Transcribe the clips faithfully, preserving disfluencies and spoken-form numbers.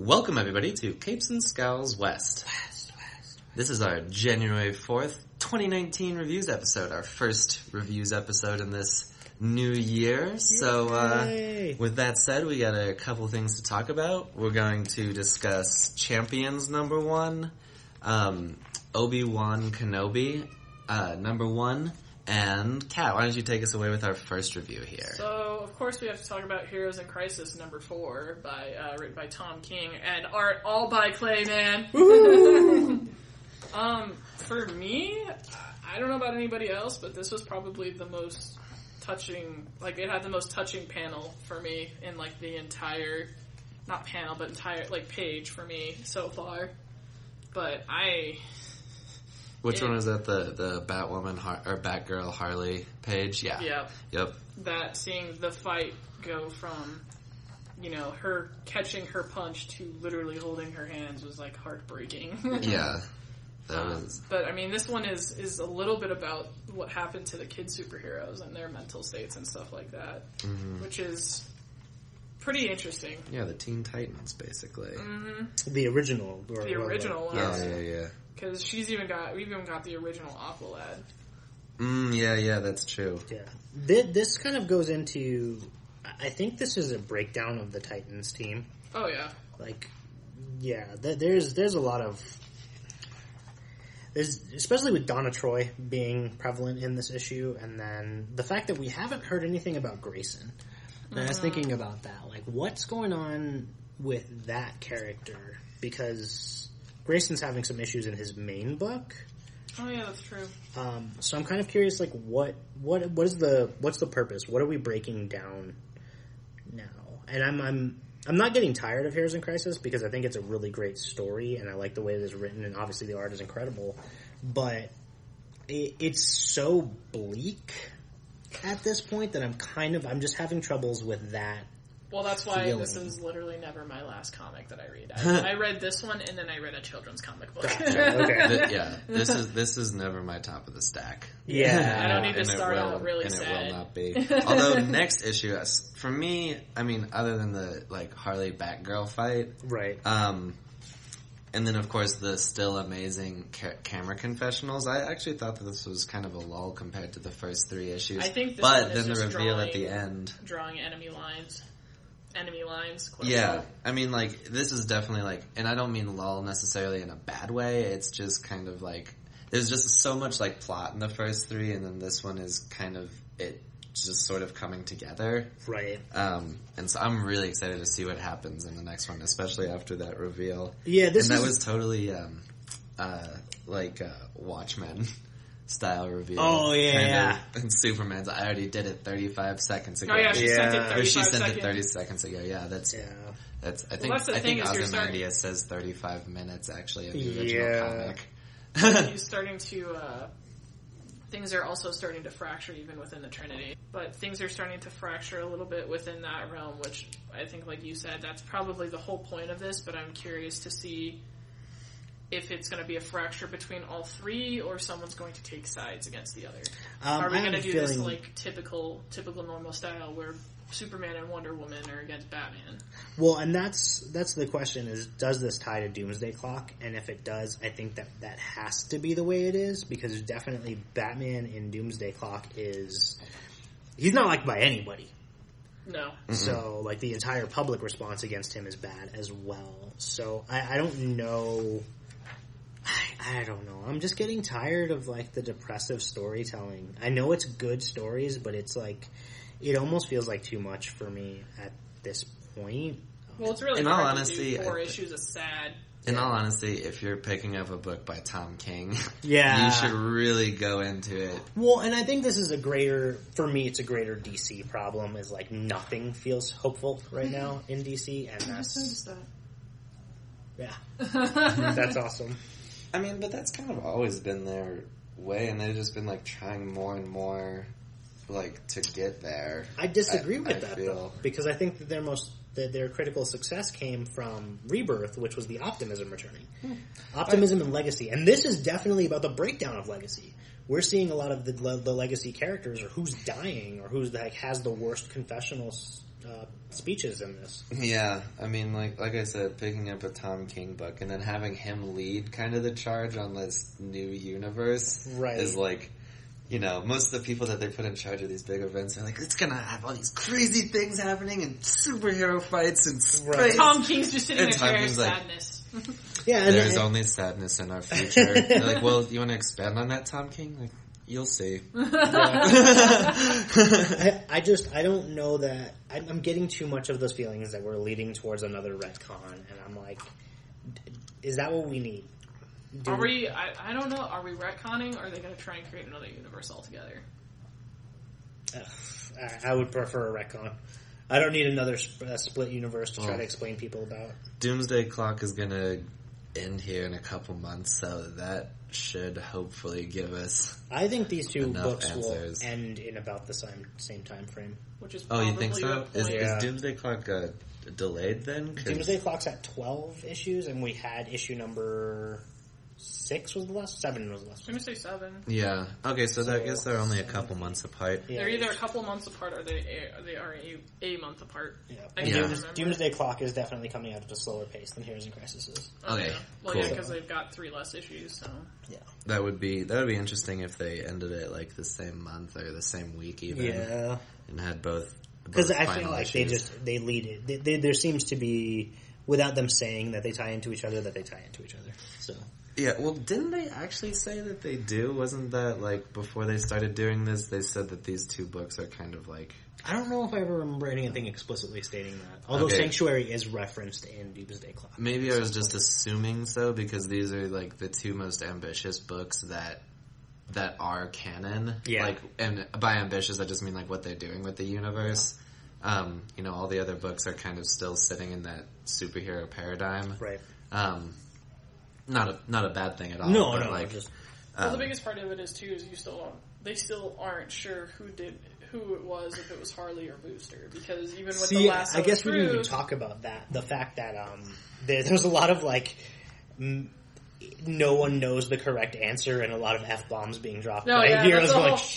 Welcome everybody to Capes and Scowls West. West, West. This is our January fourth, twenty nineteen reviews episode, our first reviews episode in this new year. So, uh, with that said, we got a couple things to talk about. We're going to discuss Champions number one, um, Obi-Wan Kenobi, uh, number one, and Kat, why don't you take us away with our first review here? So, of course, we have to talk about Heroes in Crisis number four, by uh, written by Tom King, and art all by Clayman. um, for me, I don't know about anybody else, but this was probably the most touching, like, it had the most touching panel for me in, like, the entire, not panel, but entire, like, page for me so far. But I... Which it, one was that? The the Batwoman Har- or Batgirl Harley page? Yeah. Yeah. Yep. That seeing the fight go from, you know, her catching her punch to literally holding her hands was like heartbreaking. Yeah. That um, was. But I mean, this one is is a little bit about what happened to the kid superheroes and their mental states and stuff like that, Mm-hmm. which is pretty interesting. Yeah, the Teen Titans, basically. Mm-hmm. The original. Or, The original or, one. Yeah, yeah, yeah. Because she's even got, we've even got the original Aqualad. Mm, yeah, yeah, that's true. Yeah. This, this kind of goes into, I think this is a breakdown of the Titans team. Oh yeah. Like, yeah, th- there's there's a lot of, there's especially with Donna Troy being prevalent in this issue, and then the fact that we haven't heard anything about Grayson. And I was thinking about that, like, what's going on with that character? Because Grayson's having some issues in his main book. Oh yeah, that's true. Um, so I'm kind of curious, like, what, what, what is the, what's the purpose? What are we breaking down now? And I'm, I'm, I'm not getting tired of Heroes in Crisis because I think it's a really great story and I like the way it is written, and obviously the art is incredible, but it, it's so bleak at this point that I'm kind of, I'm just having troubles with that. Well, that's why feeling. This is literally never my last comic that I read. I, I read this one, and then I read a children's comic book. Gotcha, okay. Th- yeah, this is this is never my top of the stack. Yeah. I don't need to And it start will- out really and sad. it will not be. Although next issue, for me, I mean, other than the like Harley Batgirl fight, Right. um, and then of course the still amazing ca- camera confessionals. I actually thought that this was kind of a lull compared to the first three issues. I think this but one is then the just reveal drawing, at the end. drawing enemy lines. Enemy lines. Quote Yeah, unquote. I mean, like, this is definitely, like, and I don't mean lull necessarily in a bad way, it's just kind of, like, there's just so much, like, plot in the first three, and then this one is kind of, it just sort of coming together. Right. Um, and so I'm really excited to see what happens in the next one, especially after that reveal. Yeah, this And that is... was totally, um, uh, like, uh, Watchmen style reveal. Oh, yeah, kind yeah. of. And Superman's, I already did it thirty-five seconds ago. Oh yeah, she Yeah. sent it Or Or thirty-five she sent seconds. it thirty seconds ago. Yeah, that's Yeah. that's. I think that's the I thing think is you're Ozymandias says thirty-five minutes actually in the original Yeah. comic. He's starting to, uh, things are also starting to fracture even within the Trinity. But things are starting to fracture a little bit within that realm, which I think, like you said, that's probably the whole point of this, but I'm curious to see if it's going to be a fracture between all three, or someone's going to take sides against the other. Um, Are we I going to have a do this feeling- like typical, typical normal style where Superman and Wonder Woman are against Batman? Well, and that's that's the question: is does this tie to Doomsday Clock? And if it does, I think that that has to be the way it is, because definitely Batman in Doomsday Clock is he's not liked by anybody. No. Mm-hmm. So, like, the entire public response against him is bad as well. So, I, I don't know. I, I don't know. I'm just getting tired of, like, the depressive storytelling. I know it's good stories, but it's like, it almost feels like too much for me at this point. Well, it's really In hard all to honesty, do four I- issues of sad. In Yeah. all honesty, if you're picking up a book by Tom King, Yeah. you should really go into it. Well, and I think this is a greater, for me, it's a greater D C problem, is like nothing feels hopeful right now in D C, and that's, yeah, that's awesome. I mean, but that's kind of always been their way, and they've just been like trying more and more, like to get there. I disagree I- with I that feel. though, because I think that their most that their critical success came from Rebirth, which was the optimism returning, optimism and legacy, and this is definitely about the breakdown of legacy, we're seeing a lot of the, the legacy characters, or who's dying, or who's like has the worst confessional uh, speeches in this. Yeah, I mean, like like I said, picking up a Tom King book and then having him lead kind of the charge on this new universe right. is like, you know, most of the people that they put in charge of these big events are like, it's gonna have all these crazy things happening and superhero fights and space. Right. Tom King's just sitting and there in like, sadness. Yeah, and there's and, only sadness in our future. They're like, well, you want to expand on that, Tom King? Like, you'll see. I, I just, I don't know that, I'm, I'm getting too much of those feelings that we're leading towards another retcon, and I'm like, is that what we need? Do are we, I, I don't know, are we retconning, or are they going to try and create another universe altogether? Uh, I, I would prefer a retcon. I don't need another sp- uh, split universe to try oh. to explain people about. Doomsday Clock is going to end here in a couple months, so that should hopefully give us I think these two books answers. will end in about the same same time frame. Which is oh, you think so? Is, yeah. is Doomsday Clock uh, delayed then? Doomsday Clock's at twelve issues, and we had issue number six was the last. Seven was the last. I'm gonna say seven. Yeah. Okay, so, so that, I guess they're only a couple months apart. Yeah. They're either a couple months apart, or they a, they are a, a month apart. Yeah. I And can't Dooms, remember. Doomsday Clock is definitely coming out at a slower pace than Heroes and Crisis is. Okay. Yeah. Well, cool. yeah, because they've got three less issues. So yeah, that would be that would be interesting if they ended it like the same month or the same week even. Yeah. And had both. Because I feel like issues. they just they lead it. They, they, there seems to be, without them saying that they tie into each other, that they tie into each other. So. Yeah, well, didn't they actually say that they do? Wasn't that, like, before they started doing this, they said that these two books are kind of like... I don't know if I ever remember anything explicitly stating that. Although okay. Sanctuary is referenced in Doomsday Clock. Maybe I was just assuming so, because these are, like, the two most ambitious books that that are canon. Yeah. Like, and by ambitious, I just mean, like, what they're doing with the universe. Yeah. Um, you know, all the other books are kind of still sitting in that superhero paradigm. Right. Um... Not a not a bad thing at all. No, but no. Like, just, well, um, the biggest part of it is too is you still don't, they still aren't sure who did who it was, if it was Harley or Booster, because even with see, the last I guess through, we didn't even talk about that. The fact that um, there, there was a lot of like. M- no one knows the correct answer, and a lot of F bombs being dropped. No, by yeah, heroes that's going whole...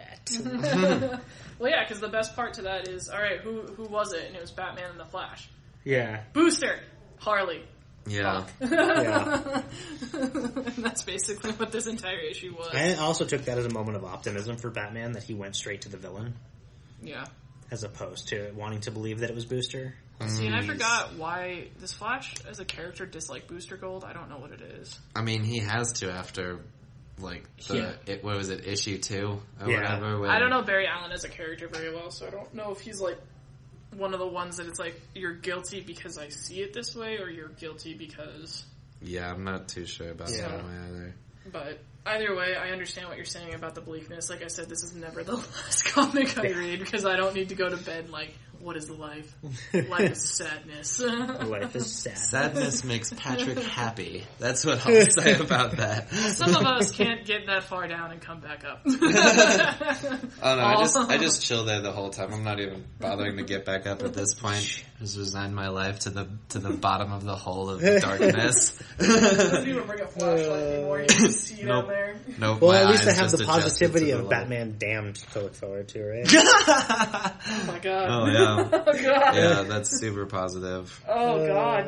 shit. Well, yeah, because the best part to that is, all right, who who was it? And it was Batman and the Flash. Yeah, Booster, Harley. yeah. yeah. And that's basically what this entire issue was. I also took that as a moment of optimism for Batman, that he went straight to the villain. Yeah. As opposed to wanting to believe that it was Booster. See, and I forgot why does Flash as a character dislike Booster Gold? I don't know what it is. I mean, he has to after, like, the, Yeah. it, what was it, issue two or Yeah. whatever? When, I don't know Barry Allen as a character very well, so I don't know if he's like one of the ones that it's like, you're guilty because I see it this way, or you're guilty because... Yeah, I'm not too sure about Yeah. that one either. But either way, I understand what you're saying about the bleakness. Like I said, this is never the last comic I read, because I don't need to go to bed like, what is life? Life is sadness. Life is sad. Sadness makes Patrick happy. That's what I'll say about that. Some of us can't get that far down and come back up. Oh no, I just I just chill there the whole time. I'm not even bothering to get back up at this point. I just resign my life to the to the bottom of the hole of darkness. Doesn't even bring a flashlight anymore. You can see Nope. down there. Nope. Well, my at least I eyes have just the adjusted positivity to the of light. Batman Damned to look forward to, right? Oh my god. Oh yeah. Oh god. Yeah, that's super positive. Oh god.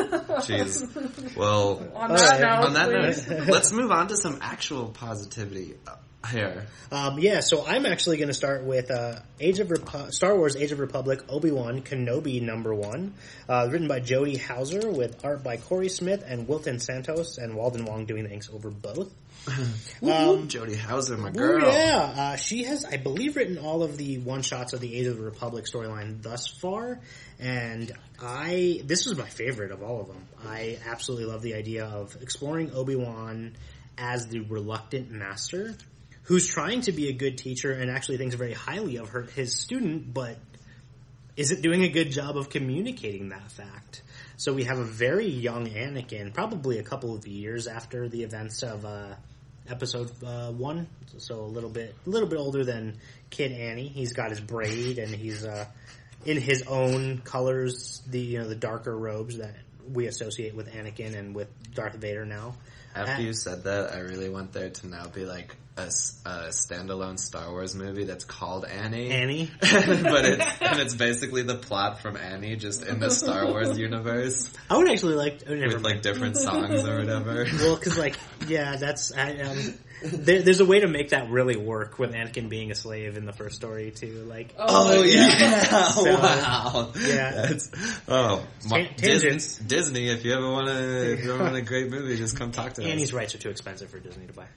Jeez. Well, On All that right. note, on that please. note, let's move on to some actual positivity here. Um, yeah, so I'm actually going to start with uh, Age of Repu- Star Wars: Age of Republic Obi-Wan Kenobi number one, uh, written by Jody Hauser with art by Corey Smith and Wilton Santos, and Walden Wong doing the inks over both. Um, Jody Hauser, my Ooh, girl. yeah, uh, she has, I believe, written all of the one-shots of the Age of the Republic storyline thus far, and I this was my favorite of all of them. I absolutely love the idea of exploring Obi-Wan as the reluctant master who's trying to be a good teacher and actually thinks very highly of her his student, but isn't doing a good job of communicating that fact. So we have a very young Anakin, probably a couple of years after the events of uh, episode uh, one, so a little bit, a little bit older than Kid Annie. He's got his braid and he's uh, in his own colors, the you know the darker robes that we associate with Anakin and with Darth Vader now. After Uh, you said that, I really want there to now be like a, s- a standalone Star Wars movie that's called Annie. Annie? but it's and it's basically the plot from Annie just in the Star Wars universe. I would actually like... Oh, never With mind. like different songs or whatever. Well, because like, yeah, that's... I, um, there, there's a way to make that really work with Anakin being a slave in the first story, too. Like, Oh, yeah! So, wow! yeah. That's, oh, Ma- Tan- tangents. Disney, Disney, if you ever want to, if you ever want a great movie, just come talk to us. Annie's rights are too expensive for Disney to buy.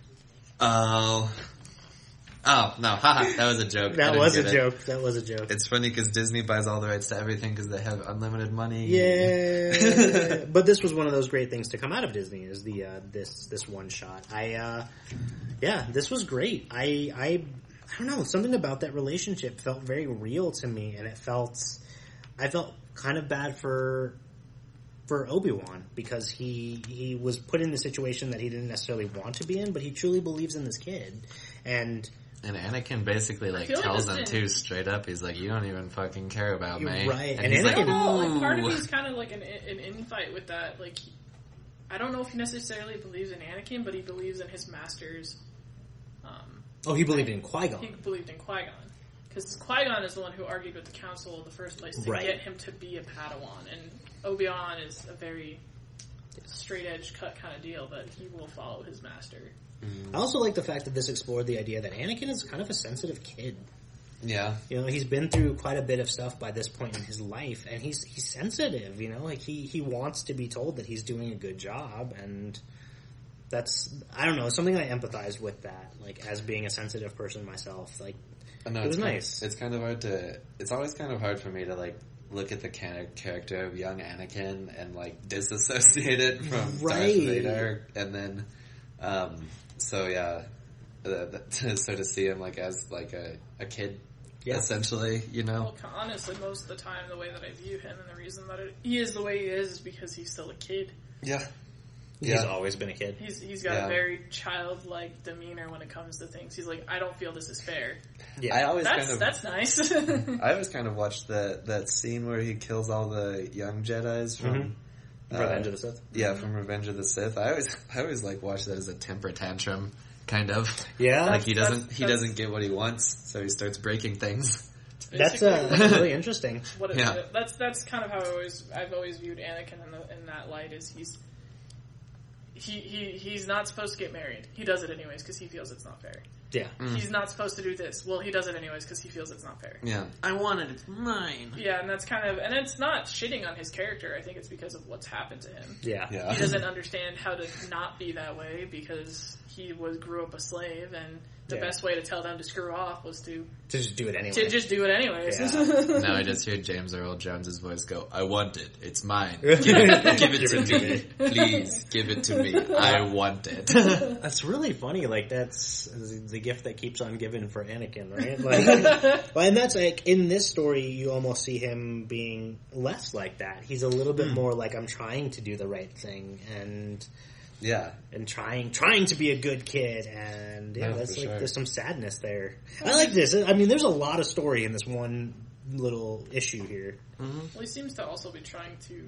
Oh. Oh, no, haha, that was a joke. I That didn't was a get it. joke. That was a joke. It's funny because Disney buys all the rights to everything because they have unlimited money. Yeah, but this was one of those great things to come out of Disney is the uh, this this one shot. I uh, yeah, this was great. I I I don't know, something about that relationship felt very real to me, and it felt I felt kind of bad for for Obi-Wan because he he was put in the situation that he didn't necessarily want to be in, but he truly believes in this kid, and. And Anakin basically like feel like tells this him is- too straight up. He's like, "You don't even fucking care about You're me." right. And, And he's I like, don't know, like part of "Ooh." me is kind of like an, an infight with that. Like, he- I don't know if he necessarily believes in Anakin, but he believes in his masters. Um, Oh, he believed in he Qui-Gon. believed in Qui-Gon. Because Qui-Gon is the one who argued with the Council in the first place to Right. get him to be a Padawan. And Obi-Wan is a very straight-edge cut kind of deal that he will follow his master. I also like the fact that this explored the idea that Anakin is kind of a sensitive kid. Yeah, You know, he's been through quite a bit of stuff by this point in his life, and he's he's sensitive. You know, like he he wants to be told that he's doing a good job, and that's I don't know something I empathized with that. Like as being a sensitive person myself, like I know, it was it's kind nice. Of, it's kind of hard to. It's always kind of hard for me to like look at the kind of character of young Anakin and like disassociate it from Right. Darth Vader, and then, um, so yeah, uh, that, so to see him like as like a, a kid, Yeah. essentially, you know. Well, honestly, most of the time, the way that I view him and the reason that it, he is the way he is is because he's still a kid. Yeah, He's Yeah. always been a kid. He's He's got Yeah. a very childlike demeanor when it comes to things. He's like, I don't feel this is fair. Yeah, I always That's kind of. that's nice. I always kind of watched that that scene where he kills all the young Jedis from Mhm. uh, Revenge of the Sith. Yeah, from Revenge of the Sith. I always I always like watch that as a temper tantrum, kind of. Yeah, Like he That's- doesn't he that's- doesn't get what he wants, so he starts breking things. that's Basically, uh, that's really interesting. what it, Yeah. that's that's kind of how I always I've always viewed Anakin in, the, in that light is he's he, he he's not supposed to get married. He does it anyways because he feels it's not fair. Yeah, He's not supposed to do this. Well, he does it anyways because he feels it's not fair. Yeah. I want it, it's mine. Yeah, and that's kind of and it's not shitting on his character. I think it's because of what's happened to him. yeah, Yeah. He doesn't understand how to not be that way because he was grew up a slave, and the Yeah. best way to tell them to screw off was to to just do it anyway. to just do it anyways. Yeah. Now I just hear James Earl Jones's voice go, I want it, it's mine. Give it, give it to me. Please, give it to me. I want it. That's really funny. Like that's the gift that keeps on giving for Anakin, right? Like, well, and that's like in this story, you almost see him being less like that. He's a little bit more like I'm trying to do the right thing and Yeah. and trying trying to be a good kid. And yeah, No, that's for like sure. there's some sadness there. I like this. I mean, there's a lot of story in this one little issue here. Mm-hmm. Well, he seems to also be trying to.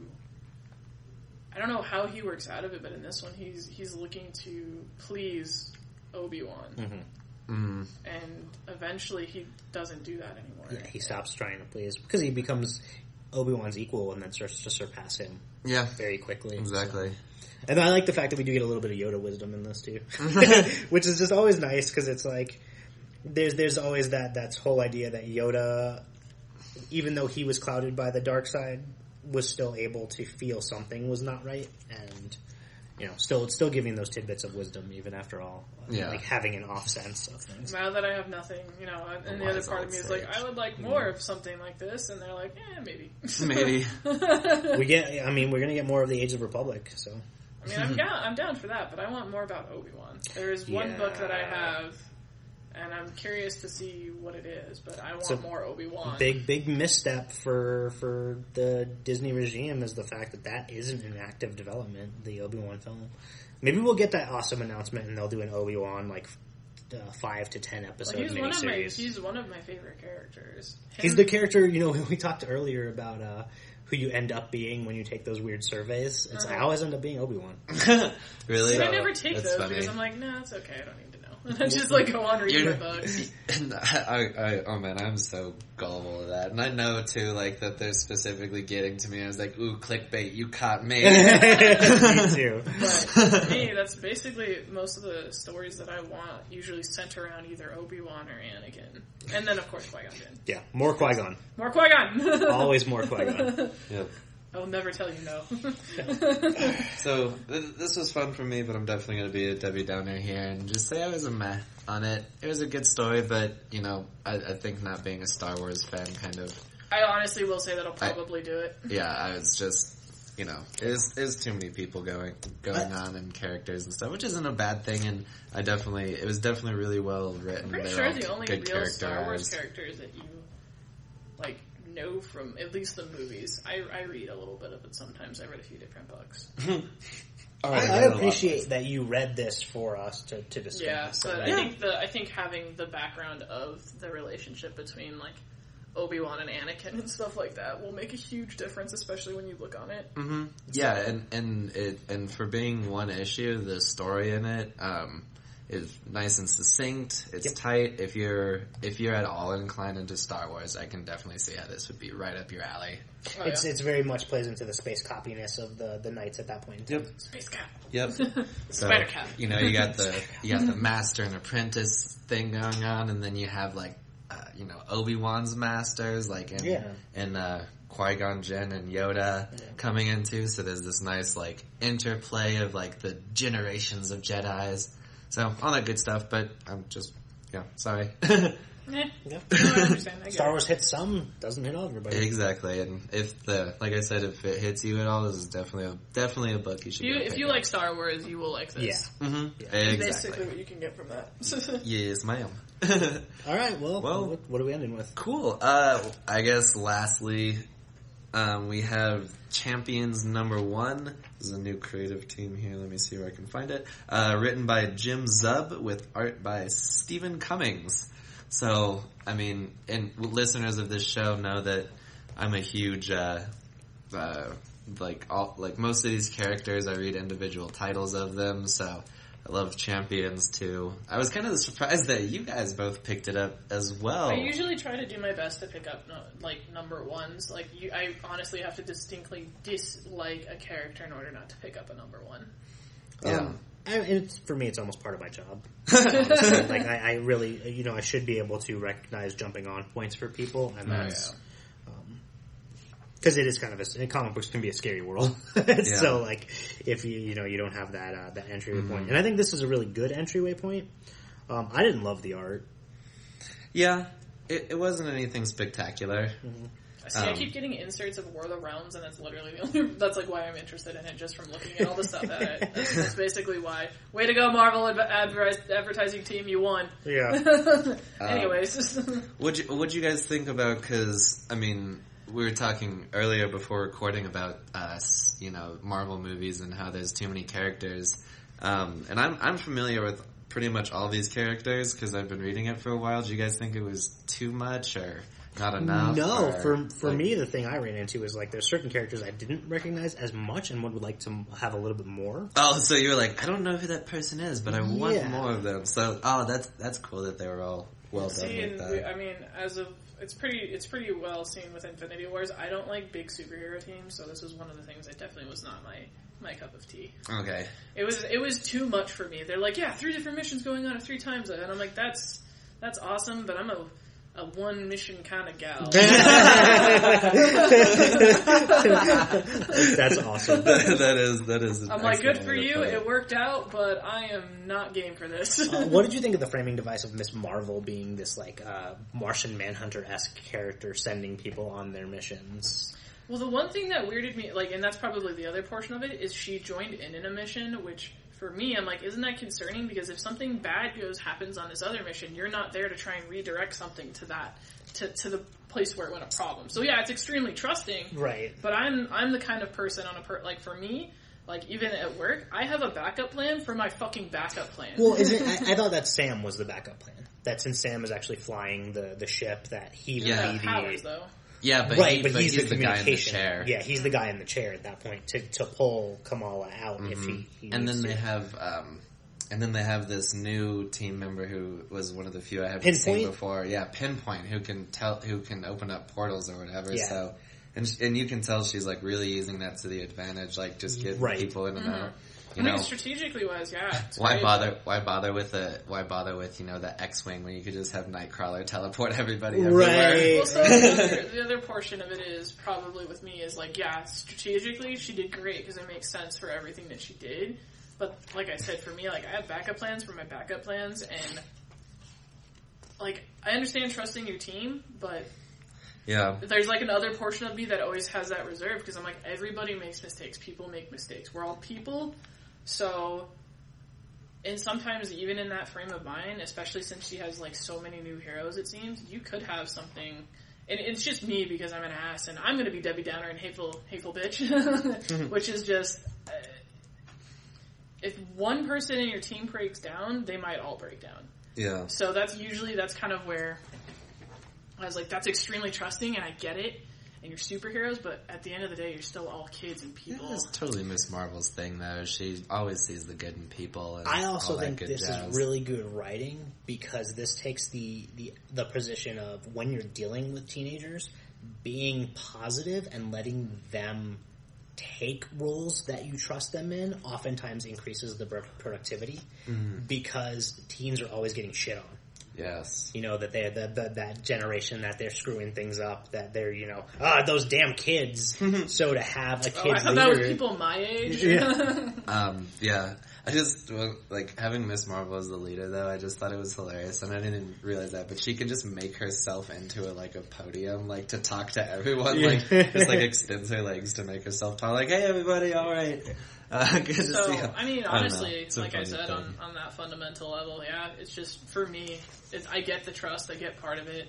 I don't know how he works out of it, but in this one, he's he's looking to please Obi-Wan, Mm-hmm. Mm. and eventually he doesn't do that anymore. Yeah, he stops trying to please because he becomes Obi-Wan's equal and then starts to surpass him Yeah. very quickly. Exactly. And I like the fact that we do get a little bit of Yoda wisdom in this too, which is just always nice because it's like there's there's always that that whole idea that Yoda, even though he was clouded by the dark side, was still able to feel something was not right, and you know, still still giving those tidbits of wisdom even after all, Yeah. like having an off sense of things. Now that I have nothing, you know, and the wise other part of old me is like, sage. I would like more of something like this, and they're like, eh, maybe. Maybe. We get, I mean, we're gonna get more of the Age of the Republic, so. I mean, I'm down. I'm down for that, but I want more about Obi-Wan. There is one Yeah. book that I have, and I'm curious to see what it is. But I want So, more Obi-Wan. Big, big misstep for for the Disney regime is the fact that that isn't in active development, the Obi-Wan film. Maybe we'll get that awesome announcement and they'll do an Obi-Wan, like, uh, five to ten episode Well, he's one of my. miniseries. He's one of my favorite characters. Him- He's the character, you know, we talked earlier about uh, who you end up being when you take those weird surveys. It's uh-huh. I always end up being Obi-Wan. Really? See, so, I never take those funny. because I'm like, no, nah, it's okay. I don't need to know. And I just like go on reading the books. I, I, oh man, I'm so gullible to that, and I know too, like that they're specifically getting to me. I was like, "Ooh, clickbait! You caught me." Me too. But for me, that's basically most of the stories that I want. Usually center around either Obi-Wan or Anakin, and then of course Qui-Gon Jinn. Yeah, more Qui-Gon. More Qui-Gon. Always more Qui-Gon. Yep. I'll never tell you no. So, th- this was fun for me, but I'm definitely going to be a Debbie Downer here and just say I was a meh on it. It was a good story, but, you know, I, I think not being a Star Wars fan kind of... I honestly will say that I'll probably I, do it. Yeah, I was just, you know, there's, there's too many people going going on and characters and stuff, which isn't a bad thing, and I definitely, it was definitely really well written. I'm pretty They're sure the only real Star Wars characters that you, like... know from at least the movies. I, I read a little bit of it sometimes. I read a few different books. I, I appreciate that you read this for us to, to discuss. Yeah, but yeah. I think the I think having the background of the relationship between like Obi-Wan and Anakin and stuff like that will make a huge difference, especially when you look on it. Mm-hmm. So, yeah, and and it and for being one issue, the story in it. Um, is nice and succinct. It's yep. tight. If you're if you're at all inclined into Star Wars, I can definitely see how this would be right up your alley. Oh, it's yeah. it's very much plays into the space copiness of the, the knights at that point. Yep. Space cap. Yep. So, Spider cap. You know, you got the you got the master and apprentice thing going on, and then you have like uh, you know Obi-Wan's masters, like in yeah. in uh, Qui-Gon Jinn and Yoda yeah. coming into. So there's this nice like interplay of like the generations of Jedis. So, all that good stuff, but I'm just, yeah, sorry. yeah. Yeah. No, I understand. I Star Wars hits some, doesn't hit all everybody. Exactly, and if the, like I said, if it hits you at all, this is definitely a, definitely a book you should you, go If you up. like Star Wars, you will like this. Yeah. Mm-hmm. yeah. Exactly. Basically what you can get from that. Yes, ma'am. Alright, well, well, what, what are we ending with? Cool. Uh, I guess lastly, um, we have Champions number one. This is a new creative team here. Let me see where I can find it. Uh, written by Jim Zub with art by Stephen Cummings. So, I mean, and listeners of this show know that I'm a huge, uh, uh, like all, like most of these characters, I read individual titles of them. So, I love Champions too. I was kind of surprised that you guys both picked it up as well. I usually try to do my best to pick up no, like number ones. Like you, I honestly have to distinctly dislike a character in order not to pick up a number one. Yeah. Um, I, it's, for me, it's almost part of my job. Honestly, like I, I really, you know, I should be able to recognize jumping on points for people, and that's. Oh, yeah. Because it is kind of a, comic books can be a scary world. yeah. So, like, if you, you know, you don't have that, uh, that entryway mm-hmm. point. And I think this is a really good entryway point. Um, I didn't love the art. Yeah. It, it wasn't anything spectacular. Mm-hmm. See, um, I keep getting inserts of War of the Realms, and that's literally the only, that's like why I'm interested in it, just from looking at all the stuff at it. That's, that's basically why. Way to go, Marvel adver- advertising team, you won. Yeah. Anyways. um, what'd you, what'd you guys think about, because, I mean, we were talking earlier before recording about us, you know, Marvel movies and how there's too many characters. Um, and I'm I'm familiar with pretty much all these characters because I've been reading it for a while. Do you guys think it was too much or not enough? No, or, for for like, me, the thing I ran into is like there's certain characters I didn't recognize as much and would like to have a little bit more. Oh, so you were like, I don't know who that person is, but I want yeah. more of them. So, oh, that's that's cool that they were all well See, done with that. We, I mean, as of it's pretty it's pretty well seen with Infinity Wars. I don't like big superhero teams, so this was one of the things that definitely was not my my cup of tea. Okay. It was it was too much for me. They're like, yeah, three different missions going on at three times, and I'm like, that's that's awesome, but I'm a a one mission kind of gal. That's awesome. that, that is that is. I'm like, good for you. It worked out, but I am not game for this. uh, what did you think of the framing device of Miss Marvel being this like uh, Martian Manhunter-esque character sending people on their missions? Well, the one thing that weirded me, like, and that's probably the other portion of it, is she joined in in a mission, which for me, I'm like, isn't that concerning? Because if something bad goes happens on this other mission, you're not there to try and redirect something to that, to, to the place where it went a problem. So yeah, it's extremely trusting. Right. But I'm I'm the kind of person on a per like for me, like even at work, I have a backup plan for my fucking backup plan. Well, is it? I, I thought that Sam was the backup plan. That since Sam is actually flying the, the ship, that he would yeah, be the powers though. Yeah, but, right, he, but, but he's, he's the the guy in the communication. chair. Yeah, he's the guy in the chair at that point to to pull Kamala out mm-hmm. if he. he and then to. they have, um, and then they have this new team member who was one of the few I haven't Pinpoint? seen before. Yeah, Pinpoint, who can tell, who can open up portals or whatever. Yeah. So, and sh- and you can tell she's like really using that to the advantage, like just getting right. people in and mm-hmm. out. You I mean, know, strategically wise, yeah. Why great. bother? Why bother with the? Why bother with you know the X-wing when you could just have Nightcrawler teleport everybody right. everywhere? Well, so the other, the other portion of it is probably with me is like, yeah, strategically she did great because it makes sense for everything that she did. But like I said, for me, like I have backup plans for my backup plans, and like I understand trusting your team, but Yeah. there's like another portion of me that always has that reserve because I'm like, everybody makes mistakes. People make mistakes. We're all people. So, and sometimes even in that frame of mind, especially since she has like so many new heroes, it seems, you could have something, and it's just me because I'm an ass and I'm going to be Debbie Downer and hateful, hateful bitch, which is just, uh, if one person in your team breaks down, they might all break down. Yeah. So that's usually, that's kind of where I was like, that's extremely trusting and I get it. And you're superheroes, but at the end of the day, you're still all kids and people. Yeah, it's totally Miss Marvel's thing, though. She always sees the good in people. And I also all that think good this jazz. is really good writing because this takes the, the the position of when you're dealing with teenagers, being positive and letting them take roles that you trust them in oftentimes increases the productivity mm-hmm. because teens are always getting shit on. Yes. You know, that they're the, the, that generation that they're screwing things up, that they're, you know, ah, those damn kids. So to have a kid Oh, I thought leader, that was people my age. Yeah. um, yeah. I just, well, like, having Miss Marvel as the leader, though, I just thought it was hilarious, and I didn't realize that, but she can just make herself into, a, like, a podium, like, to talk to everyone, Yeah. like, just, like, extends her legs to make herself talk, like, hey, everybody, alright. Uh, good to so, see you. I mean, I honestly, like I funny said, thing. on, on that fundamental level, yeah, it's just, for me, it's, I get the trust, I get part of it.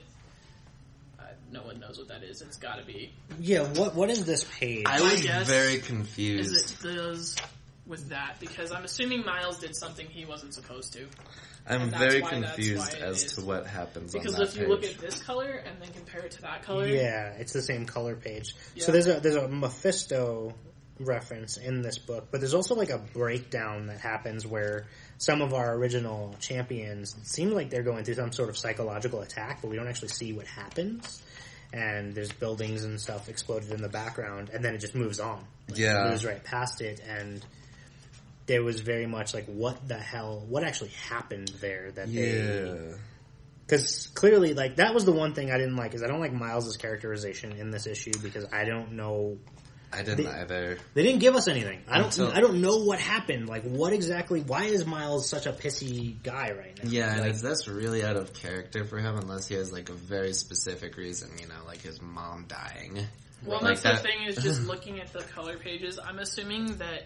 Uh, no one knows what that is, it's gotta be. Yeah, what what is this page? I My was guess very confused. Is it does with that, because I'm assuming Miles did something he wasn't supposed to. I'm and that's very why- that's confused why it as is. to what happens Because on that if page. you look at this color and then compare it to that color, Yeah, it's the same color page. Yeah. So there's a there's a Mephisto reference in this book, but there's also like a breakdown that happens where some of our original champions seem like they're going through some sort of psychological attack, but we don't actually see what happens. And there's buildings and stuff exploded in the background, and then it just moves on. Like, Yeah. it moves right past it, and there was very much like, what the hell? What actually happened there? That Yeah. they. Because clearly, like, that was the one thing I didn't like, is I don't like Miles' characterization in this issue, because I don't know... I didn't They- either. They didn't give us anything. I don't Until- I don't know what happened. Like, what exactly... Why is Miles such a pissy guy right now? Yeah, and Like, it's, that's really out of character for him unless he has, like, a very specific reason, you know, like his mom dying. well, Like that's that- the thing is just looking at the color pages. I'm assuming that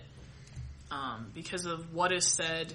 um, because of what is said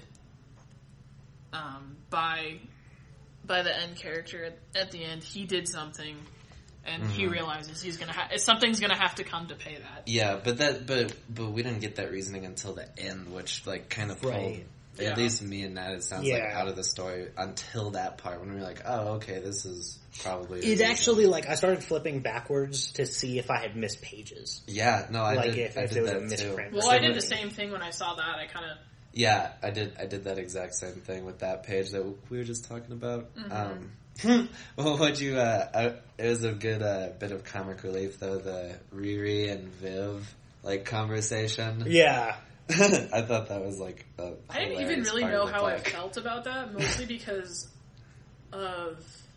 um, by by the end character at, at the end, he did something, and he Mm-hmm. realizes he's gonna ha- something's gonna have to come to pay that. Yeah, but that, but but we didn't get that reasoning until the end, which like kind of pulled. Right. At Yeah. least me and Nat, it sounds Yeah. like out of the story until that part when we were like, oh, okay, this is probably. the It reason. actually, like, I started flipping backwards to see if I had missed pages. Yeah, no, I Like, did. if- I if did there was that a too. misprint. Well, I did the same thing when I saw that. I kind of Yeah, I did. I did that exact same thing with that page that we were just talking about. Mm-hmm. Um, well, what you? Uh, I, it was a good uh, bit of comic relief, though. The Riri and Viv like conversation. Yeah. I thought that was like. A I didn't even hilarious really part know of the how I book. felt about that, mostly because of.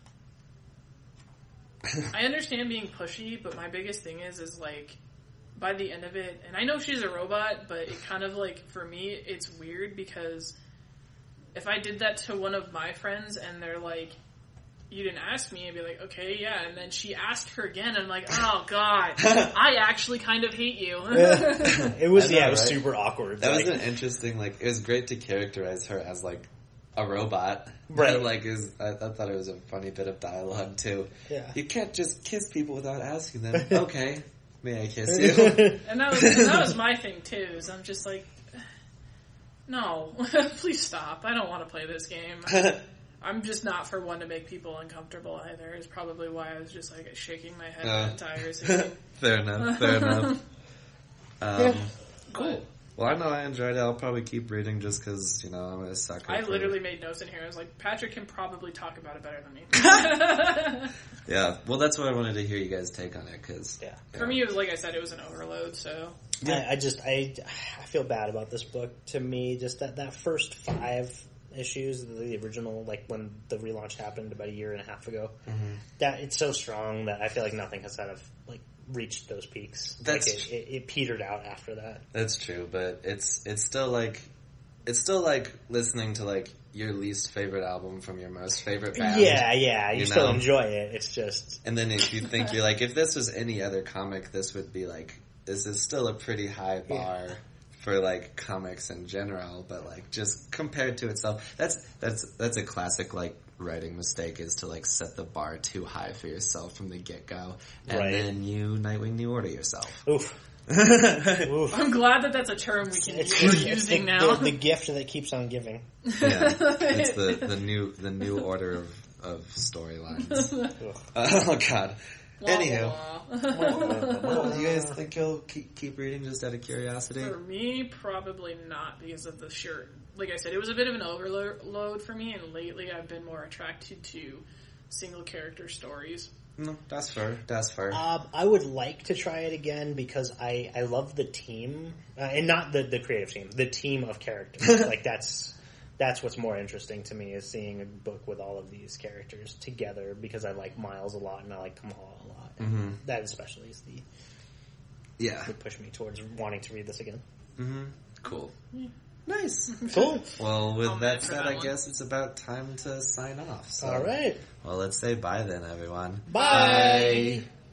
I understand being pushy, but my biggest thing is, is like, by the end of it, and I know she's a robot, but it kind of like, for me, it's weird because if I did that to one of my friends and they're like, you didn't ask me, I'd be like, okay, yeah, and then she asked her again, and I'm like, oh god, I actually kind of hate you. It was, I know, yeah, it was right? super awkward. That Like, was an interesting. Like, it was great to characterize her as like a robot. Right. like, is I, I thought it was a funny bit of dialogue too. Yeah. You can't just kiss people without asking them. Okay, may I kiss you? And that was and that was my thing too. Is I'm just like, no, please stop. I don't want to play this game. I'm just not for one to make people uncomfortable either. Is probably why I was just like shaking my head Uh, the entire scene. Fair enough. Fair enough. Um, Yeah. Cool. Well, I know I enjoyed it. I'll probably keep reading just because, you know, I'm a sucker. I for- literally made notes in here. I was like, Patrick can probably talk about it better than me. Yeah, well, that's what I wanted to hear you guys take on it, because... Yeah. For me, it was like I said, it was an overload, so... I, I just I, I feel bad about this book. To me, just that that first five issues, the original, like when the relaunch happened about a year and a half ago, Mm-hmm. that it's so strong that I feel like nothing has kind of like reached those peaks. That's like it, it, it petered out after that. That's true, but it's it's still like... It's still like listening to, like, your least favorite album from your most favorite band. Yeah, yeah, you, you still know? enjoy it. It's just And then if you think, you're like, if this was any other comic, this would be like... This is still a pretty high bar... Yeah. For like comics in general, but like just compared to itself, that's that's that's a classic like writing mistake, is to like set the bar too high for yourself from the get go, and Right. then you Nightwing New Order yourself. oof. Oof. I'm glad that that's a term we can It's, we're it's using the, now. The, the gift that keeps on giving. Yeah, it's the, the new the new order of, of storylines. Ugh. Oh God. Wah, Anyhow, wah. well, do you guys think you'll keep, keep reading just out of curiosity? For me, probably not because of the shirt. Like I said, it was a bit of an overload for me, and lately I've been more attracted to single character stories. No, that's fair. That's fair. Um, I would like to try it again because I, I love the team, uh, and not the, the creative team, the team of characters. Like that's that's what's more interesting to me, is seeing a book with all of these characters together, because I like Miles a lot and I like Kamala a lot. And Mm-hmm. that especially is the Yeah. would push me towards wanting to read this again. Mm-hmm. Cool. Nice. Cool. Well, with I'll that wait for said, that I one. guess it's about time to sign off. So. All right. Well, let's say bye then, everyone. Bye. Bye.